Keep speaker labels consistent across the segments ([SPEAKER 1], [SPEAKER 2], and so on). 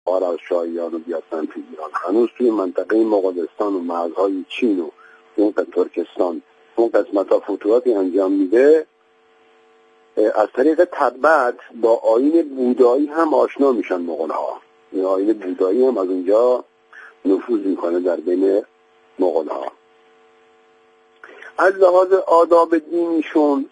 [SPEAKER 1] از شاهیان رو بیاد سمت ایران. هنوز توی منطقه مغولستان و مرزهای چین و اون ترکستان اون قسمت ها فتوحاتی انجام میده. از طریق تبعت با آیین بودایی هم آشنا میشن مغول ها. این آیین بودایی هم از اونجا نفوذ میکنه در بین مغول ها. از لحاظ آداب دینیشون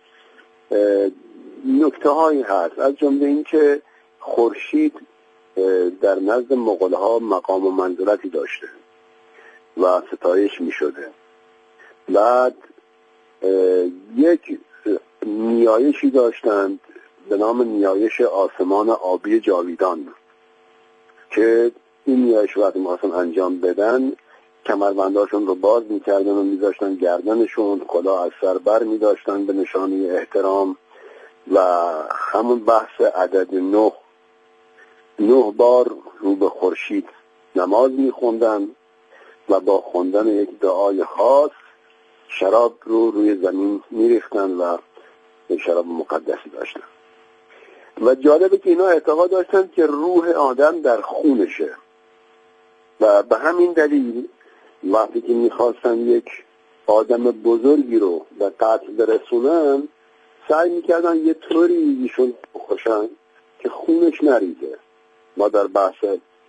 [SPEAKER 1] نکته هایی هست، از جمله این که خورشید در نزد مغول ها مقام و منزلتی داشته و ستایش می شده. بعد یک نیایشی داشتند به نام نیایش آسمان آبی جاویدان که این نیایش وقتی می‌خواستن انجام بدن کمربنداشون رو باز می‌کردن و می‌ذاشتن گردنشون، کلاه از سر بر می‌داشتن به نشانه احترام و همون بحث عدد 9 بار رو به خورشید نماز می‌خوندن و با خوندن یک دعای خاص شراب رو روی زمین می‌ریختن و یک شراب مقدسی داشتن. و جالبه که اینا اعتقاد داشتن که روح آدم در خونشه و به همین دلیل وقتی که میخواستن یک آدم بزرگی رو به قتل برسونن سعی میکردن یه طوری ایشون بکشن که خونش نریزه. ما در بحث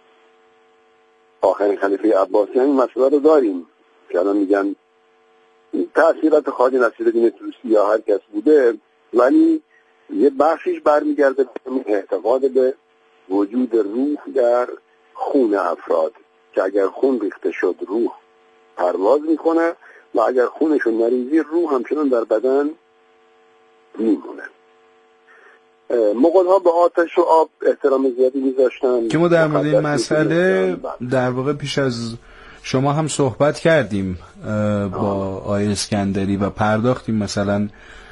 [SPEAKER 1] آخرین خلیفه عباسی این مسئله رو داریم که الان میگن تأثیرات خواجه نصیرالدین طوسی یا هر کس بوده، ولی یه بخشش برمیگرده به اعتقاد به وجود روح در خون افراد که اگر خون ریخته شد روح پرواز میکنه و اگر خونشون نریزی روح همچنان در بدن میمونه. مغول ها به آتش و آب احترام زیادی میذاشتن
[SPEAKER 2] که ما در مورد این مسئله در واقع پیش از شما هم صحبت کردیم با آقای اسکندری و پرداختیم مثلا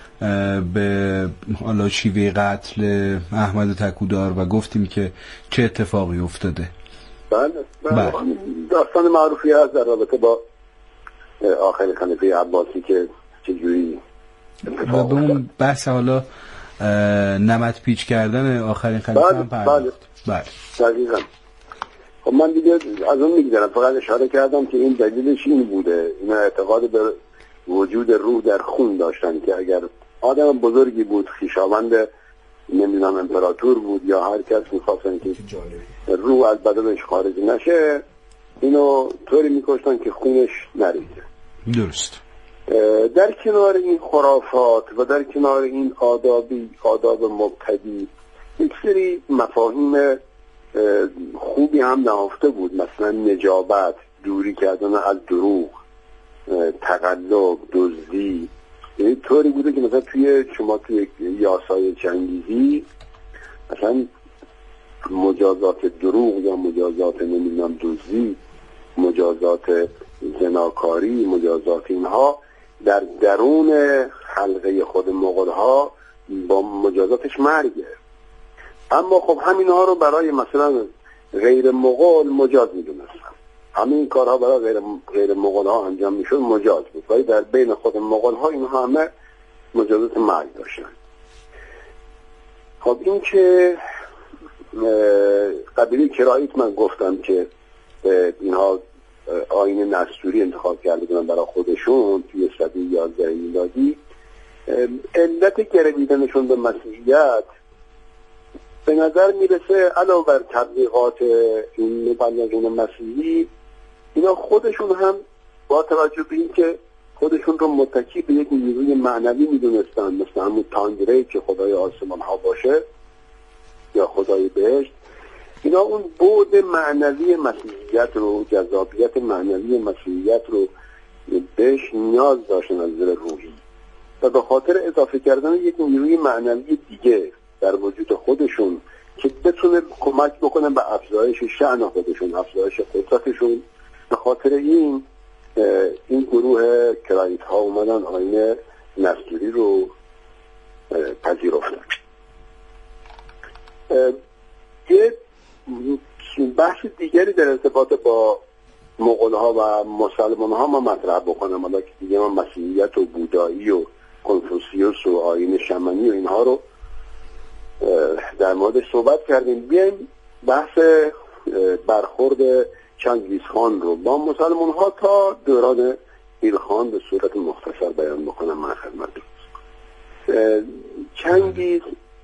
[SPEAKER 2] به حالا شیوه قتل احمد تکودار و گفتیم که چه اتفاقی افتاده.
[SPEAKER 1] بله. داستان معروفی هست در رابطه با آخرین خلیفه عباسی که چجوری
[SPEAKER 2] و به اون بحث حالا نمد پیچ کردن آخرین خلیفه هم پرداخت.
[SPEAKER 1] بله دقیقاً. خب من دیگه از اون میگذارم، فقط اشاره کردم که این دلیلش این بوده. اینا اعتقاد به وجود روح در خون داشتن که اگر آدم بزرگی بود، خویشاوند نمیدونم امپراتور بود یا هر کس میخواستن که روح از بدنش خارج نشه اینو طوری میکشتن که خونش نریزه.
[SPEAKER 2] درست.
[SPEAKER 1] در کنار این خرافات و در کنار این آداب مبتدی یک سری مفاهیم خوبی هم نهفته بود، مثلا نجابت، دوری کردن از دروغ، تقلب، دزدی. یعنی طوری بوده که مثلا شما توی یاسای چنگیزی مثلا مجازات دروغ یا مجازات نمیدونم دزدی، مجازات زناکاری، مجازات اینها در درون حلقه خود مغول ها با مجازاتش مرگه. اما خب همین ها رو برای مثلا غیر مغول مجاز میدونستن. همین کارها برای غیر مغول ها انجام میشد مجاز بود، ولی در بین خود مغول ها اینها همه مجازات مرگ داشتن. خب این که قبیله کرایت من گفتم که اینها آیین نستوری انتخاب کرده بودن برای خودشون توی سده 11 میلادی. علت گرویدنشون به مسیحیت به نظر میرسه علاوه بر تبلیغات این مبلغین مسیحی، اینا خودشون هم با توجه به این که خودشون رو متکی به یک نیروی معنوی میدونستن، مثل همون تانگره که خدای آسمان ها باشه یا خدای بهشت، اینا اون بعد معنوی مسیحیت رو، جذابیت معنوی مسیحیت رو بهش نیاز داشتن از نظر روحی و به خاطر اضافه کردن یک نیروی معنوی دیگه در وجود خودشون که بتونه کمک بکنن به افزایش شأن خودشون، افزایش قدرتشون، به خاطر این گروه کرایت ها اومدن آیین نستوری رو پذیرفتن. یه بحث دیگری در ارتباط با مغول ها و مسلمان ها ما مطرح بکنم، حالا که دیگه ما مسیحیت و بودایی و کنفوسیوس و آیین شمنی و اینها رو در موردش صحبت کردیم. بیایم بحث برخورد چنگیز خان رو با مسلمان ها تا دوران ایلخان به صورت مختصر بیان بکنم من خدمتتون. چنگیز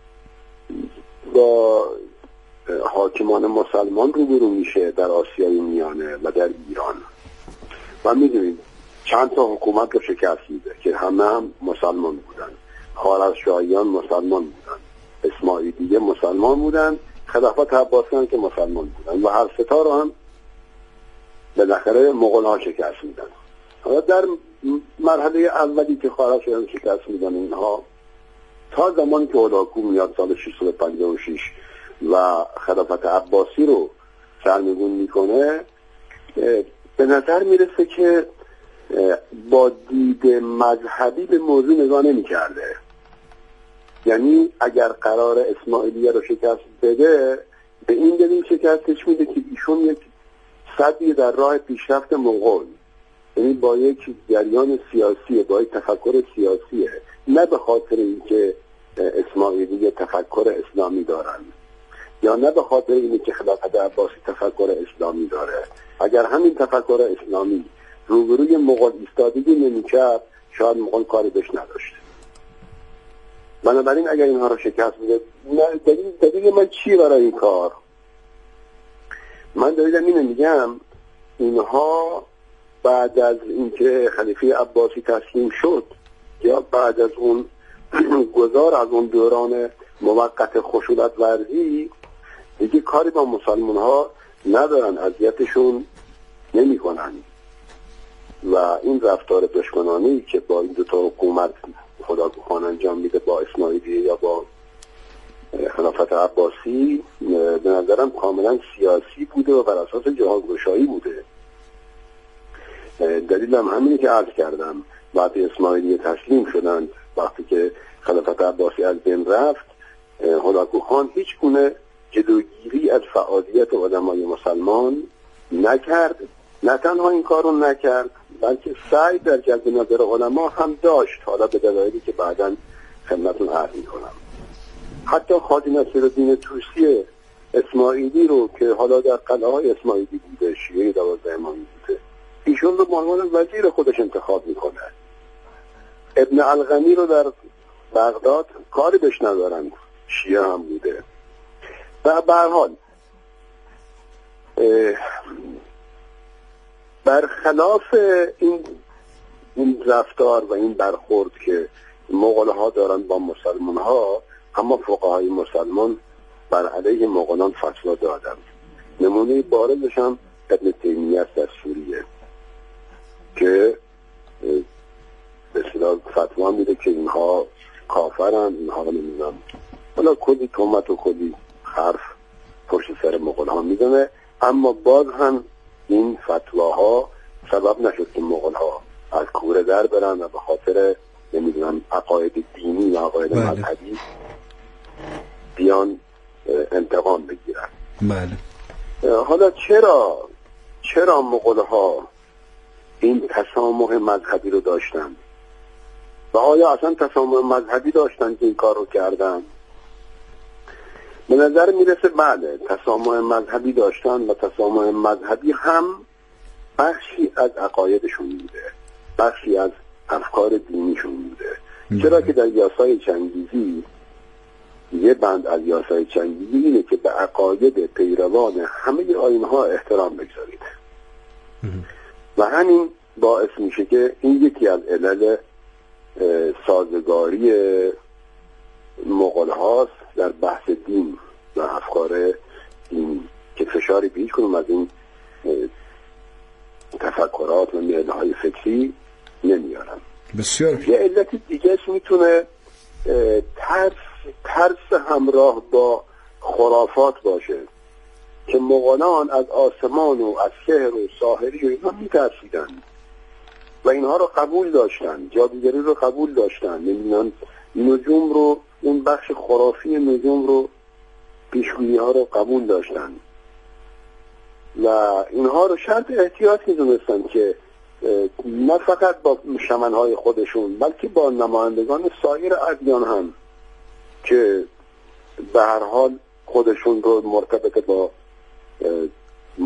[SPEAKER 1] با حاکمان مسلمان روبرو میشه در آسیای میانه و در ایران و میدونید چند تا حکومت رو شکست میده که همه هم مسلمان بودن. خوارزمشاهیان مسلمان بودن، اسماعیلیه مسلمان بودن، خلافت عباسیان که مسلمان بودن و هر ستا رو هم بالاخره مغول ها شکست میدن. حالا در مرحله اولی که خوارزمشاهیان شکست میدن اینها، تا زمانی که هولاکو میاد سال 656 و خلافت عباسی رو سرنگون میکنه، به نظر میرسه که با دید مذهبی به موضوع نگاه نمی‌کرده. یعنی اگر قرار اسماعیلیه رو شکست بده، به این دلیل شکستش میده که ایشون یک سدی در راه پیشرفت مغول، یعنی با یک جریان سیاسیه، با یک تفکر سیاسیه، نه به خاطر اینکه اسماعیلیه تفکر اسلامی دارن یا نه به خاطر اینکه خلافت عباسی تفکر اسلامی داره. اگر همین تفکر اسلامی روبروی مغول ایستادگی نمی‌کرد، شاید مغول کاری بهش نداشت. بنابراین اگر اینها رو شکست میده، دلیل من چیه برای این کار؟ من دلیلم اینه، میگم اینها بعد از اینکه خلیفه عباسی تسلیم شد یا بعد از اون گذار از اون دوران موقت خشونت ورزی دیگه کاری با مسلمان ها ندارن، اذیتشون نمی کنن و این رفتار دشمنانی که با این دو تا حکومت هولاکو خان انجام میده، با اسماعیلیه یا با خلافت عباسی، به نظرم کاملا سیاسی بوده و بر اساس جهانگشایی بوده. دلیلم همینه که عرض کردم، وقتی اسماعیلیه تسلیم شدند، وقتی که خلافت عباسی از بین رفت، هولاکو خان هیچ گونه جلوگیری از فعالیت علمای مسلمان نکرد. نه تنها این کار رو نکرد، بلکه سعی در جلب نظر علما هم داشت، حالا به دلایلی که بعداً خدمتتون عرض می‌کنم. حتی خواجه نصیرالدین طوسی اسماعیلی رو که حالا در قلعه‌های اسماعیلی بوده، شیعه 12 امامی بوده، ایشون رو به عنوان وزیر خودش انتخاب میکنه. ابن الغنی رو در بغداد کاری بهش ندارن، شیعه هم بوده. و به هر حال برخلاف این رفتار و این برخورد که مغول‌ها دارن با مسلمان‌ها، اما فقهای مسلمان بر علیه مغولان فتوا دادن. نمونه بارزش هم ابن تیمیه است در سوریه که به اصطلاح فتوا میده که اینها کافرن، اینها نمیدونم، حالا کلی تهمت و کلی حرف پشت سر مغول‌ها میزنه. اما باز هم این فتواها سبب نشد که مغول‌ها از کوره در برن و به خاطر نمیدونم عقاید دینی و عقاید مذهبی بیان انتقام بگیرن.
[SPEAKER 2] بله.
[SPEAKER 1] حالا چرا مغول‌ها این تسامح مذهبی رو داشتن و آیا اصلا تسامح مذهبی داشتن که این کار رو کردن؟ به نظر میرسه بله، تسامح مذهبی داشتن و تسامح مذهبی هم بخشی از عقایدشون بوده، بخشی از افکار دینیشون بوده. چرا که در یاسای چنگیزی یه بند از یاسای چنگیزی اینه که به عقاید پیروان همه آیین‌ها احترام بگذارید و همین باعث میشه که این یکی از علل سازگاری مغول هاست در بحث دین و افکار دینی که فشاری به هیچ کدوم از این تفکرات و میله‌های فکری نمیارن.
[SPEAKER 2] بسیار.
[SPEAKER 1] یه علت دیگهش میتونه ترس همراه با خرافات باشه که مغولان از آسمان و از سحر و ساحری و اینا میترسیدن و اینها رو قبول داشتن، جادوگری رو قبول داشتن، نمیدونن نجوم رو، اون بخش خرافی نجوم رو، پیشگویی ها رو قبول داشتن و اینها رو شرط احتیاط میدونستن که نه فقط با شمنهای خودشون بلکه با نمایندگان سایر ادیان هم که به هر حال خودشون رو مرتبط با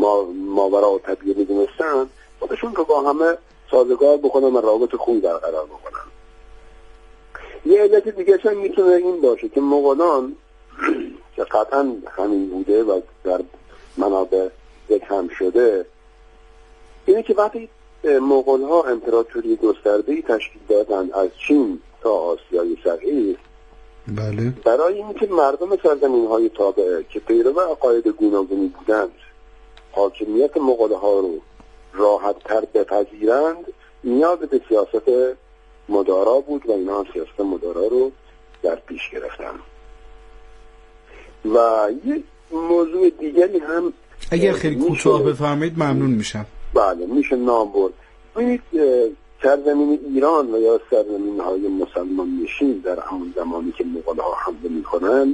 [SPEAKER 1] ماورا طبیعی میدونستن خودشون رو با همه سازگار بکنن و روابط خوبی برقرار بکنن. یه علت دیگه هم میتونه این باشه که مغولان که قطعا همین بوده و در منابع ذکر شده، اینه که وقتی مغول‌ها امپراتوری گسترده‌ای تشکیل دادن از چین تا آسیای صغیر،
[SPEAKER 2] بله،
[SPEAKER 1] برای اینکه مردم سرزمین‌های تابعه که پیرو عقاید گوناگونی بودند حاکمیت مغول‌ها رو راحت‌تر بپذیرند، نیاز به سیاست مدارا بود و اینا سیاست مدارا رو در پیش گرفتن. و یک موضوع دیگری هم
[SPEAKER 2] اگر خیلی کوتاه بفرمایید ممنون میشم.
[SPEAKER 1] بله، میشه نام برد. ببینید سرزمین ایران و یا سرزمین‌های مسلمان نشین در همون زمانی که مغول‌ها حمله می‌کنند،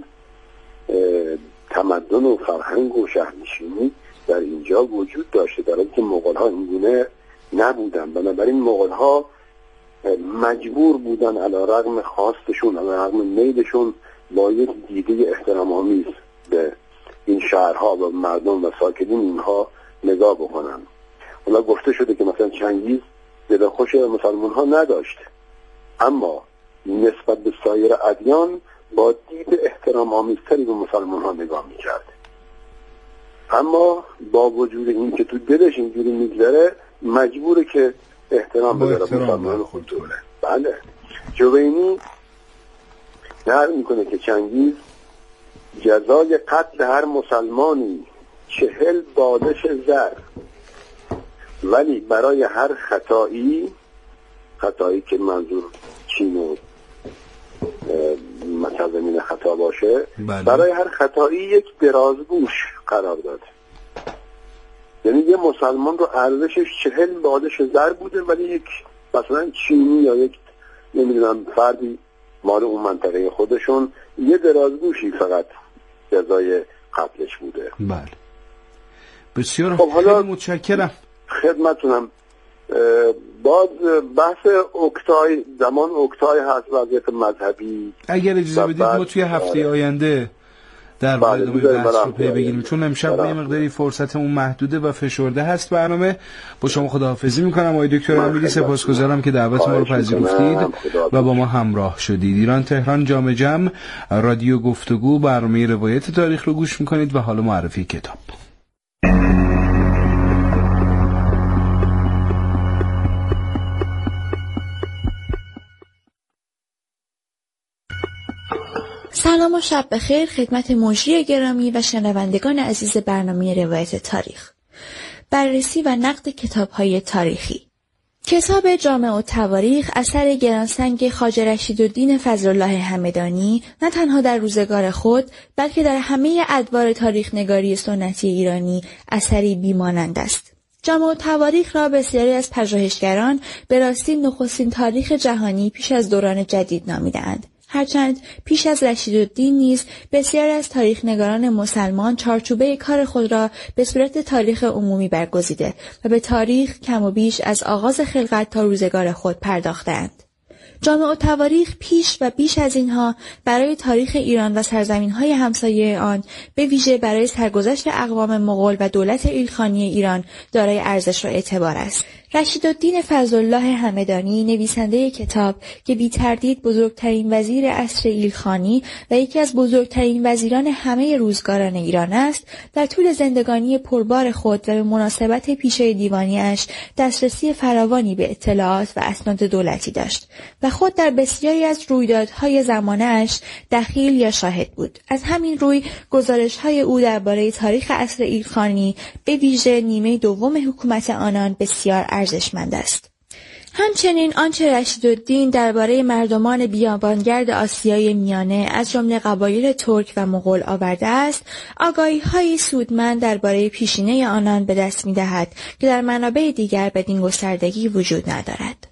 [SPEAKER 1] تمدن و فرهنگ و شهرنشینی در اینجا وجود داشته، در حالی که مغول‌ها اینگونه نبودن. بنابراین مغول‌ها مجبور بودن علیرغم خواستشون، علیرغم میلشون، با یک دیده احترام‌آمیز به این شهرها و مردم و ساکنین اینها نگاه بکنن. حالا گفته شده که مثلا چنگیز دل خوش مسلمان ها نداشت، اما نسبت به سایر ادیان با دید احترام آمیزتری به مسلمان ها نگاه میکرد. اما با وجود این که تو دلش اینجوری میگذره، مجبوره که احترام بذاره مسلمان خود دوله. بله، جوینی نقل میکنه که چنگیز جزای قتل هر مسلمانی 40 بالش زر، ولی برای هر خطایی که منظور چین و متضمن خطا باشه،
[SPEAKER 2] بله،
[SPEAKER 1] برای هر خطایی یک درازگوش قرار داد. یعنی یه مسلمان رو ارزشش 40 بالش زر بوده، ولی یک مثلا چینی یا یک نمیدونم فردی مال اون منطقه خودشون یه درازگوشی فقط جزای قتلش بوده.
[SPEAKER 2] بله، بسیار
[SPEAKER 1] خب
[SPEAKER 2] خیلی متشکرم
[SPEAKER 1] خدمتونم. باز بحث اکتای، زمان اکتای هست، وضعیت مذهبی.
[SPEAKER 2] اگر اجازه بدید ما توی هفته آینده در ادامه بحث رو پی بگیریم، چون امشب یه مقداری فرصتمون محدوده و فشرده هست برنامه. با شما خداحافظی میکنم آقای دکتر امیری، سپاسگزارم که دعوت ما رو پذیرفتید و با ما همراه شدید. ایران تهران جام جم، رادیو گفتگو، برنامه روایت تاریخ رو گوش میکنید و حالا معرفی کتاب.
[SPEAKER 3] سلام و شب بخیر خدمت مجری گرامی و شنوندگان عزیز برنامه روایت تاریخ. بررسی و نقد کتاب‌های تاریخی. کتاب جامع التواریخ اثر گرانسنگ خواجه رشیدالدین فضلالله همدانی نه تنها در روزگار خود بلکه در همه ادوار تاریخ نگاری سنتی ایرانی اثری بیمانند است. جامع التواریخ را بسیاری از پژوهشگران به راستی نخستین تاریخ جهانی پیش از دوران جدید نامیده‌اند. هرچند پیش از رشیدالدین نیز بسیاری از تاریخ نگاران مسلمان چارچوبه کار خود را به صورت تاریخ عمومی برگزیده و به تاریخ کم و بیش از آغاز خلقت تا روزگار خود پرداختند. جامع التواریخ پیش و بیش از اینها برای تاریخ ایران و سرزمین‌های همسایه آن، به ویژه برای سرگذشت اقوام مغول و دولت ایلخانی ایران دارای ارزش و اعتبار است. رشیدالدین فضلالله همدانی، نویسنده کتاب که بی تردید بزرگترین وزیر عصر ایلخانی و یکی از بزرگترین وزیران همه روزگاران ایران است، در طول زندگانی پربار خود و به مناسبت پیشه دیوانی‌اش دسترسی فراوانی به اطلاعات و اسناد دولتی داشت و خود در بسیاری از رویدادهای زمانه‌اش دخیل یا شاهد بود. از همین روی گزارش‌های او درباره تاریخ عصر ایلخانی، به ویژه نیمه دوم حکومت آنان، بسیار ارزشمند است. همچنین آنچه رشیدالدین درباره مردمان بیابانگرد آسیای میانه از جمله قبایل ترک و مغول آورده است، آگاهی‌های سودمند درباره پیشینه آنان به دست می‌دهد که در منابع دیگر بدین گستردگی وجود ندارد.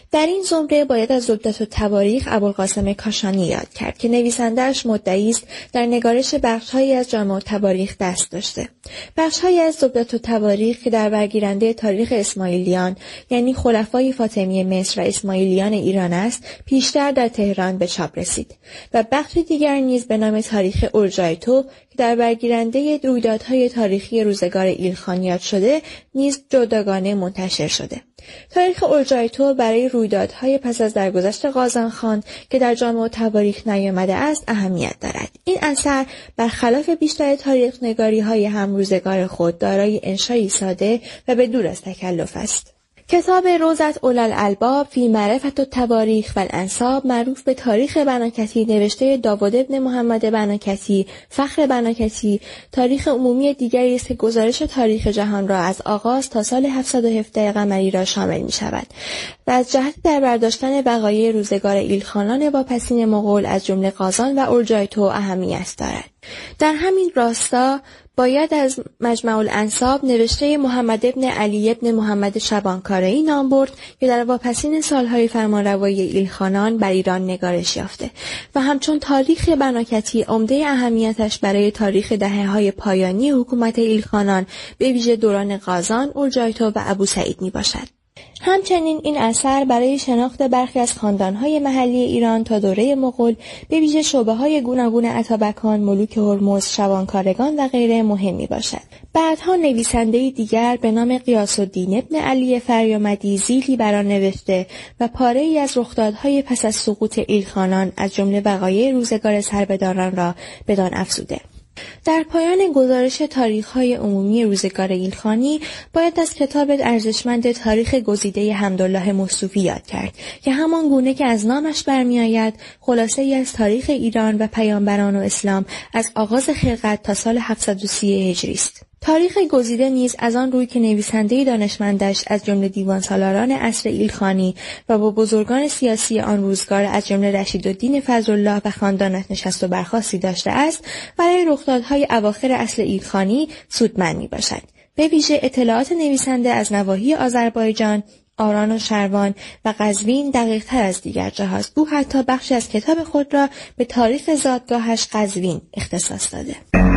[SPEAKER 3] در این زمره باید از زبدةالتواریخ ابوالقاسم کاشانی یاد کرد که نویسنده‌اش مدعی است در نگارش بخش‌هایی از جامع التواریخ دست داشته. بخش‌هایی از زبدةالتواریخ که در برگیرنده تاریخ اسماعیلیان یعنی خلفای فاطمی مصر و اسماعیلیان ایران است، پیشتر در تهران به چاپ رسید و بخش دیگر نیز به نام تاریخ اورجایتو که در برگیرنده رویدادهای تاریخی روزگار ایلخان یاد شده نیز جداگانه منتشر شده. تاریخ اورجایتو برای رویدادهای پس از درگذشت قازانخان که در جامع التواریخ نیامده است اهمیت دارد. این اثر برخلاف بیشتر تاریخ نگاری‌های همروزگار خود دارای انشایی ساده و به دور از تکلف است. کتاب روضة اولوالالباب فی معرفة التواریخ و الانساب معروف به تاریخ بناکتی نوشته داوود ابن محمد بناکتی، فخر بناکتی، تاریخ عمومی دیگری است که گزارش تاریخ جهان را از آغاز تا سال 717 قمری را شامل می شود و از جهت در برداشتن وقایع روزگار ایلخانان واپسین مغول از جمله قازان و اورجایتو اهمیت دارد. در همین راستا باید از مجمع الانساب نوشته محمد ابن علی ابن محمد شبانکاره‌ای نام برد که در واپسین سالهای فرمانروایی ایلخانان بر ایران نگارش یافته و همچون تاریخ بناکتی عمده اهمیتش برای تاریخ دهه‌های پایانی حکومت ایلخانان به ویژه دوران قازان، اورجایتو و ابوسعید می باشد. همچنین این اثر برای شناخت برخی از خاندان‌های محلی ایران تا دوره مغول به ویژه شعبه‌های گوناگون اتابکان، ملوک هرمز، شبانکارگان و غیره مهمی باشد. بعدها نویسنده دیگر به نام غیاث‌الدین ابن علی فریامدی ذیلی بر آن نوشته و پاره‌ای از رخدادهای پس از سقوط ایلخانان از جمله وقایع روزگار سربداران را بدان افزوده. در پایان گزارش تاریخ‌های عمومی روزگار ایلخانی باید از کتاب ارزشمند تاریخ گزیده حمدالله مصطفی یاد کرد که همان گونه که از نامش برمی‌آید خلاصه‌ای از تاریخ ایران و پیامبران و اسلام از آغاز خلقت تا سال 730 هجری است. تاریخ گزیده نیز از آن روی که نویسنده دانشمندش از جمله دیوان سالاران عصر ایلخانی و با بزرگان سیاسی آن روزگار از جمله رشیدالدین فضلالله و خاندانش نشست و برخاستی داشته است، برای رخدادهای اواخر عصر ایلخانی سودمند میباشد. به ویژه اطلاعات نویسنده از نواحی آذربایجان، آران و شروان و قزوین دقیق تر از دیگر جاهاست. او حتی بخشی از کتاب خود را به تاریخ زادگاهش قزوین اختصاص داده.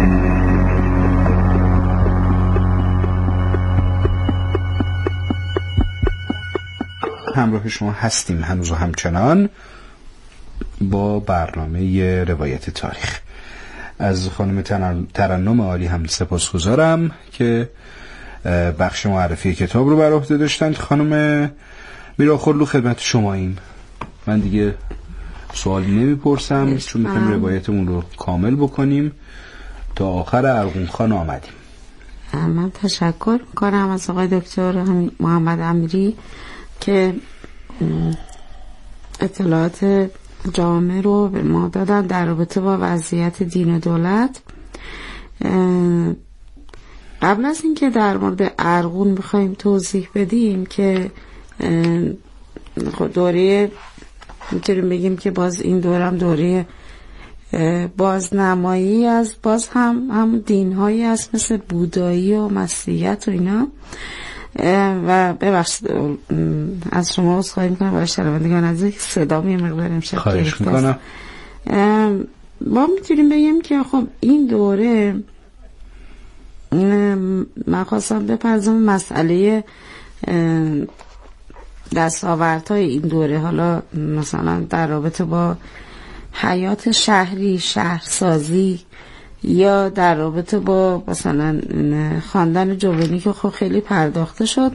[SPEAKER 2] همراه شما هستیم هنوز و همچنان با برنامه روایت تاریخ. از خانم ترنم عالی هم سپاسگزارم که بخش معرفی کتاب رو بر عهده داشتند. خانم میراخورلو خدمت شما این. من دیگه سوالی نمیپرسم چون میخوایم روایتمون رو کامل بکنیم. تا آخر ارغون خان آمدیم.
[SPEAKER 4] من تشکر میکنم از آقای دکتر محمد امیری که اطلاعات جامع رو به ما دادن در رابطه با وضعیت دین و دولت. قبل از اینکه در مورد ارغون بخوایم توضیح بدیم که دوره میتونیم بگیم که باز این دورم دوره بازنمایی از باز هم دین‌هایی هست مثل بودایی و مسیحیت و اینا. و ببخشید از شما عذرخواهی میکنم برای شنوندگان عزیز صدا می مقدار امشب
[SPEAKER 2] خواهش میکنم.
[SPEAKER 4] ما میتونیم بگیم که خب این دوره من خواستم بپردازم مسئله دستاوردهای این دوره، حالا مثلا در رابطه با حیات شهری، شهرسازی، یا در رابطه با مثلا خواندن جوونی که خب خیلی پرداخته شد،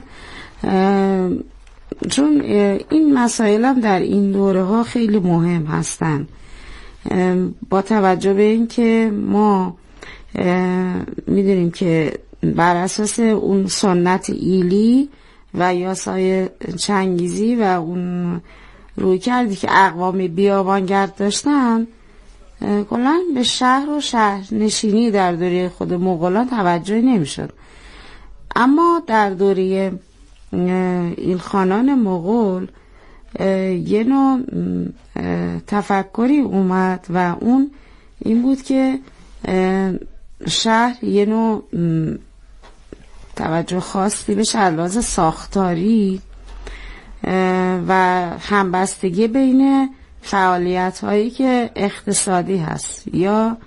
[SPEAKER 4] چون این مسائل هم در این دوره ها خیلی مهم هستن. با توجه به این که ما میدونیم که بر اساس اون سنت ایلی و یاسای چنگیزی و اون روی کردی که اقوام بیابانگرد داشتن، کلاً به شهر و شهر نشینی در دوره خود مغولان توجه نمیشد. اما در دوره ایلخانان مغول یه نوع تفکری اومد و اون این بود که شهر یه نوع توجه خاصی بشه از لحاظ ساختاری و همبستگی بین فعالیت هایی که اقتصادی هست یا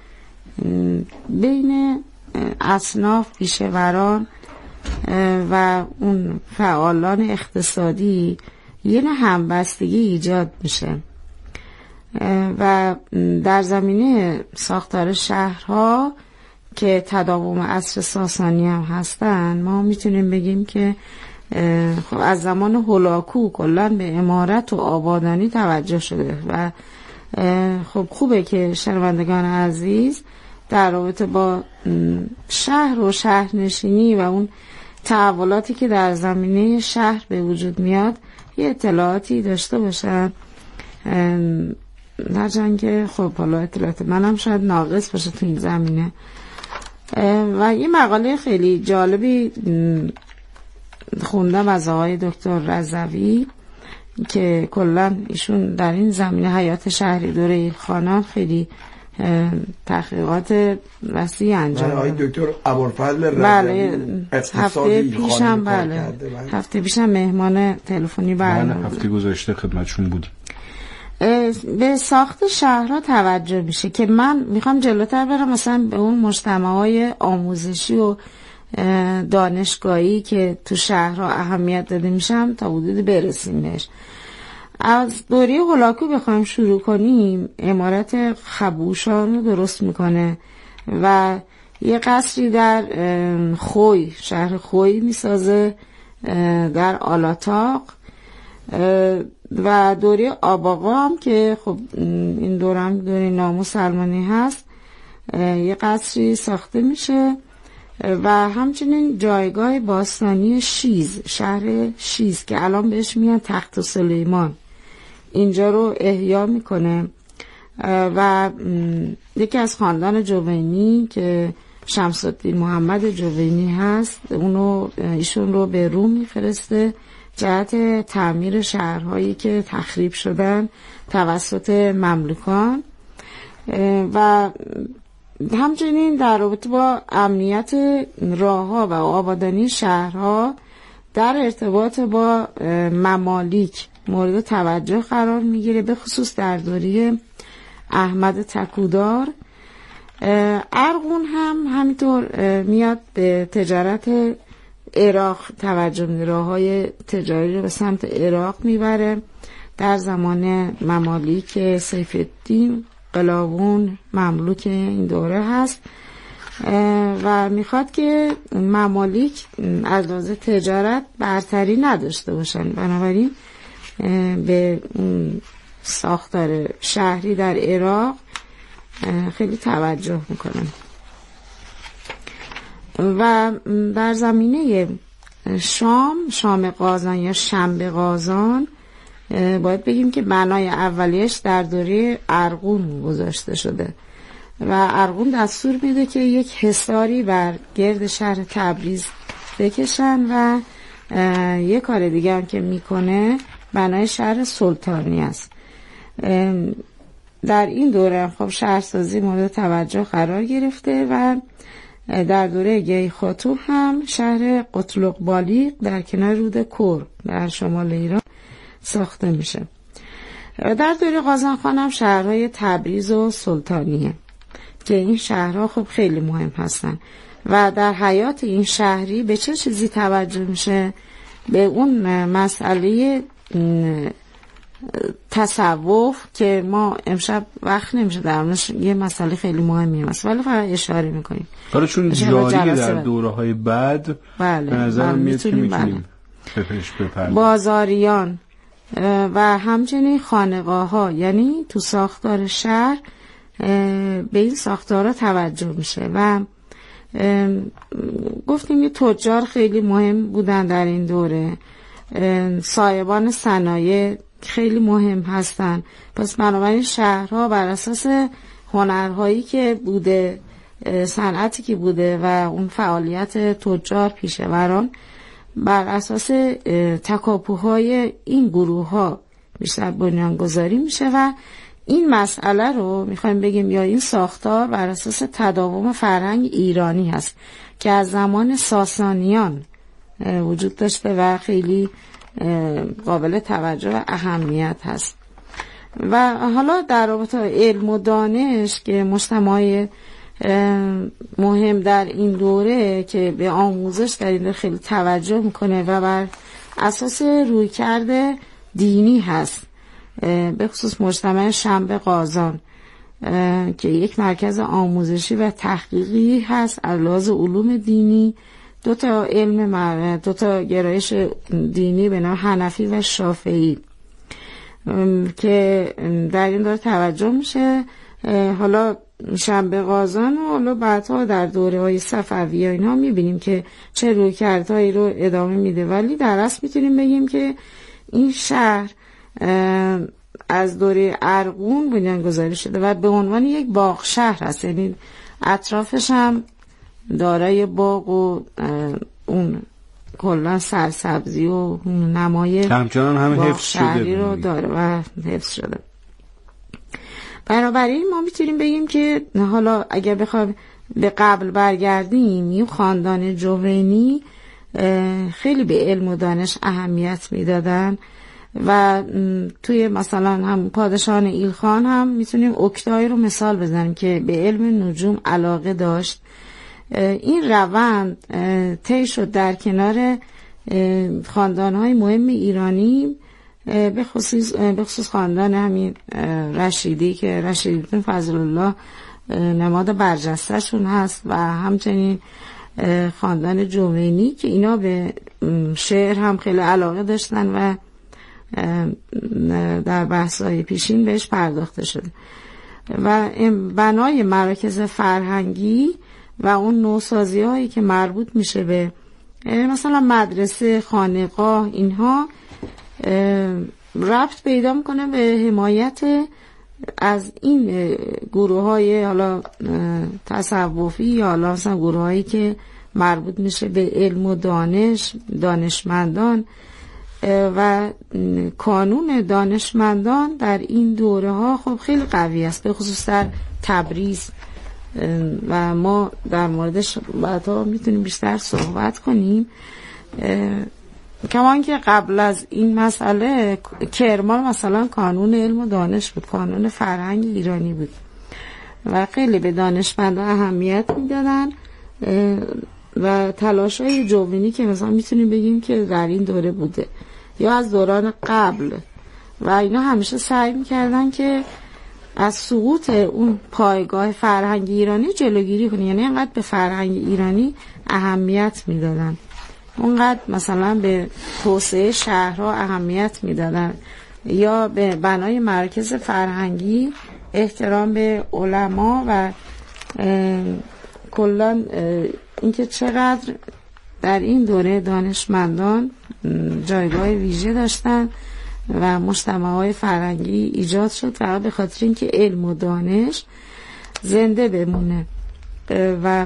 [SPEAKER 4] بین اصناف پیشوران و اون فعالان اقتصادی یه نه همبستگی ایجاد میشه و در زمینه ساختار شهرها که تداوم عصر ساسانی هم هستن ما میتونیم بگیم که خب از زمان هولاکو کلاً به عمارت و آبادانی توجه شده و خب خوبه که شنوندگان عزیز در رابطه با شهر و شهرنشینی و اون تحولاتی که در زمینه شهر به وجود میاد یه اطلاعاتی داشته باشن، هرچند که خب حالا اطلاعات منم شاید ناقص باشه تو این زمینه. و یه مقاله خیلی جالبی خوندم از آقای دکتر رضوی که کلا ایشون در این زمینه حیات شهری دوره ایلخانان خیلی تحقیقات وسیع انجام داد.
[SPEAKER 5] آقای دکتر ابوالفضل رضوی
[SPEAKER 4] بله هفته پیشم هفته پیشم مهمان تلفنی برنامه
[SPEAKER 2] هفته گذشته خدمتشون بودیم.
[SPEAKER 4] به ساخت شهرها توجه میشه که من میخوام جلوتر برم مثلا به اون مجتمعهای آموزشی و دانشگاهی که تو شهرها اهمیت داده میشم تا حدودی برسیم بهش. از دوره هولاکو بخوایم شروع کنیم عمارت خبوشان رو درست میکنه و یه قصری در خوی شهر خوی میسازه در آلاتاق و دوره آباقا هم که خب این دوره هم دوره ناموسلمانی هست یه قصری ساخته میشه و همچنین جایگاه باستانی شیز شهر شیز که الان بهش میگن تخت سلیمان اینجا رو احیا میکنه و یکی از خاندان جوینی که شمس الدین محمد جوینی هست ایشون رو به روم میفرسته جهت تعمیر شهرهایی که تخریب شدن توسط مملوکان و همچنین در رابطه با امنیت راهها و آبادانی شهرها در ارتباط با ممالیک مورد توجه قرار میگیره، به خصوص در دوره احمد تکودار. ارغون هم همینطور میاد به تجارت عراق توجه میده، راههای تجاری رو به سمت عراق میبره. در زمان ممالیک سیف الدین قلاوون مملوک این دوره هست و میخواد که ممالیک از لحاظ تجارت برتری نداشته باشن، بنابراین به ساختار شهری در عراق خیلی توجه میکنن. و در زمینه شام قازان یا شنبه قازان باید بگیم که بنای اولیش در دوره ارغون گذاشته شده و ارغون دستور میده که یک حصاری بر گرد شهر تبریز بکشن و یک کار دیگه هم که میکنه بنای شهر سلطانی است. در این دوره خب شهرسازی مورد توجه قرار گرفته و در دوره گی خاتون هم شهر قطلق بالیق در کنار رود کور در شمال ایران ساخته میشه. در دوره قازنخان هم شهرهای تبریز و سلطانیه که این شهرها خب خیلی مهم هستن و در حیات این شهری به چه چیزی توجه میشه؟ به اون مسئله تصوف که ما امشب وقت نمیشه درمونش، یه مسئله خیلی مهمی هست ولی فقط اشاره میکنیم
[SPEAKER 2] حالا چون جاریه در دوره های بعد به نظرم میاد که میتونیم بپردازیم.
[SPEAKER 4] بازاریان و همچنین خانقاه ها، یعنی تو ساختار شهر به این ساختارها توجه میشه و گفتیم یه تجار خیلی مهم بودن در این دوره، صاحبان صنایع خیلی مهم هستن. پس بنابراین شهرها بر اساس هنرهایی که بوده، صنعتی که بوده و اون فعالیت تجار پیشوران بر اساس تکاپوهای این گروه ها بیشتر بنیانگذاری میشه و این مسئله رو میخوایم بگیم یا این ساختار بر اساس تداوم فرهنگ ایرانی هست که از زمان ساسانیان وجود داشته و خیلی قابل توجه و اهمیت هست. و حالا در رابطه علم و دانش که مجتمع مهم در این دوره که به آموزش در این دوره خیلی توجه میکنه و بر اساس رویکرد دینی هست، به خصوص مجتمع شنبه قازان که یک مرکز آموزشی و تحقیقی هست از لحاظ علوم دینی، دو تا گرایش دینی به نام حنفی و شافعی که در این دوره توجه میشه. حالا شنبه قازان و حالا بعدها در دوره های صفویه اینا میبینیم که چه رویکردهایی رو ادامه میده، ولی در اصل میتونیم بگیم که این شهر از دوره ارغون بنیانگذاری شده و به عنوان یک باغ شهر هست، یعنی اطرافش هم دارای باغ و اون کلا سرسبزی و نمای
[SPEAKER 2] همچنان هم حفظ شده
[SPEAKER 4] رو داره و حفظ شده. بنابراین ما میتونیم بگیم که حالا اگر بخوایم به قبل برگردیم، این خاندان جوینی خیلی به علم و دانش اهمیت میدادن و توی مثلا هم پادشاهان ایلخان هم میتونیم اکتای رو مثال بزنیم که به علم نجوم علاقه داشت. این روند طی شد در کنار خاندان‌های مهم ایرانی، به خصوص خاندان همین رشیدی که رشیدی فضل الله نماد برجسته شون هست و همچنین خاندان جوینی که اینا به شعر هم خیلی علاقه داشتن و در بحث‌های پیشین بهش پرداخته شده و بنای مراکز فرهنگی و اون نوسازی هایی که مربوط میشه به مثلا مدرسه، خانقاه، اینها ربط پیدا میکنه به حمایت از این گروه های حالا تصوفی یا حالا مثلا گروه هایی که مربوط میشه به علم و دانشمندان و کانون دانشمندان در این دوره ها خب خیلی قوی است، به خصوص در تبریز و ما در موردش بعدا میتونیم بیشتر صحبت کنیم. کمان که قبل از این مسئله کرمان مثلا کانون علم و دانش بود، کانون فرهنگ ایرانی بود و خیلی به دانشمندان اهمیت میدادن و تلاش های جوینی که مثلا میتونیم بگیم که در این دوره بوده یا از دوران قبل و اینا همیشه سعی میکردن که از سقوط اون پایگاه فرهنگ ایرانی جلوگیری کنه، یعنی اینقدر به فرهنگ ایرانی اهمیت میدادن، اونقدر مثلا به توسعه شهرها اهمیت میدادن یا به بنای مرکز فرهنگی، احترام به علما و کلا اینکه چقدر در این دوره دانشمندان جایگاه ویژه داشتن و مجتمع‌های فرهنگی ایجاد شد فقط به خاطر اینکه علم و دانش زنده بمونه. و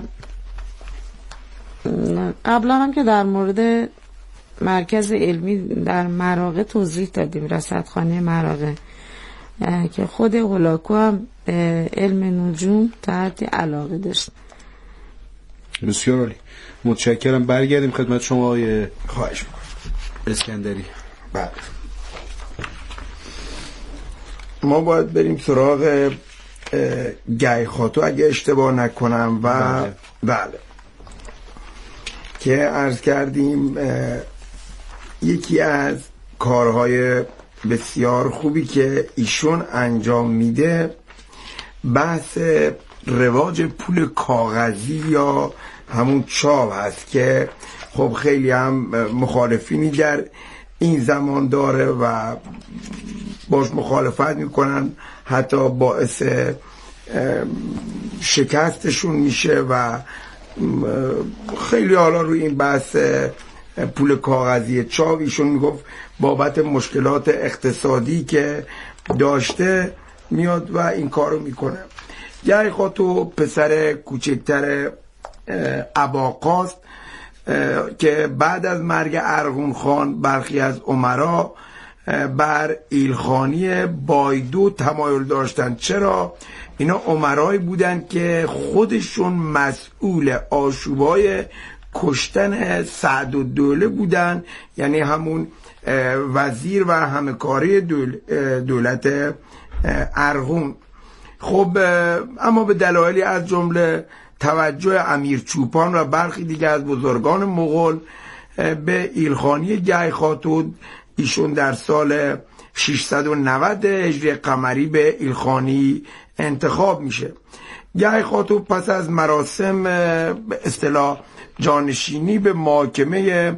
[SPEAKER 4] قبلا هم که در مورد مرکز علمی در مراغه توضیح دادیم، رصدخانه مراغه، که خود هولاکو هم به علم نجوم تحت علاقه داشت.
[SPEAKER 2] بسیار عالی، متشکرم. برگردیم خدمت شما آقای
[SPEAKER 5] خواهش می‌کنم
[SPEAKER 2] اسکندری.
[SPEAKER 5] بله، ما باید بریم سراغ گیخاتو اگه اشتباه نکنم و بله که عرض کردیم یکی از کارهای بسیار خوبی که ایشون انجام میده بحث رواج پول کاغذی یا همون چاپ هست که خب خیلی هم مخالفینی در این زمان داره و باش مخالفت میکنن، حتی باعث شکستشون میشه و خیلی حالا روی این بحث پول کاغذی چاپ ایشون میگفت بابت مشکلات اقتصادی که داشته میاد و این کارو میکنه. گیخاتو پسر کوچکتر اباقاست که بعد از مرگ ارغون خان برخی از امرا بر ایلخانی بایدو تمایل داشتن. چرا؟ اینا امرایی بودن که خودشون مسئول آشوبای کشتن سعدالدوله بودن، یعنی همون وزیر و همکاری دولت ارغون. خب اما به دلایلی از جمله توجه امیر چوپان و برخی دیگه از بزرگان مغول به ایلخانی گیهخاتود، ایشون در سال 690 هجری قمری به ایلخانی انتخاب میشه. گیهخاتود پس از مراسم به اصطلاح جانشینی به محاکمه